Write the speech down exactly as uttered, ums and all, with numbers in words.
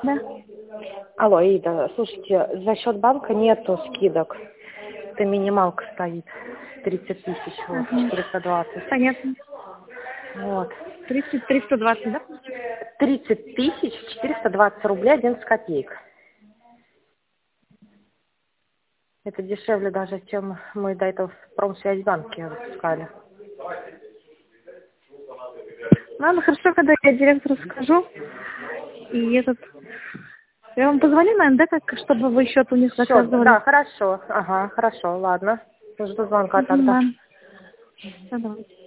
Да. Алло, Ида, слушайте, за счет банка нету скидок. Это минималка стоит. тридцать тысяч, вот, Ага. четыреста двадцать. Понятно. Вот. тридцать, триста двадцать, да? тридцать тысяч четыреста двадцать рублей одиннадцать копеек. Это дешевле даже, чем мы до этого в Промсвязьбанке выпускали. Ладно, хорошо, когда я директору скажу. И этот... Я вам позвоню, наверное, да, как, чтобы вы счет у них Все, заказывали? да, хорошо. Ага, хорошо, ладно. Жду звонка Угу, тогда. ладно. Да, давайте.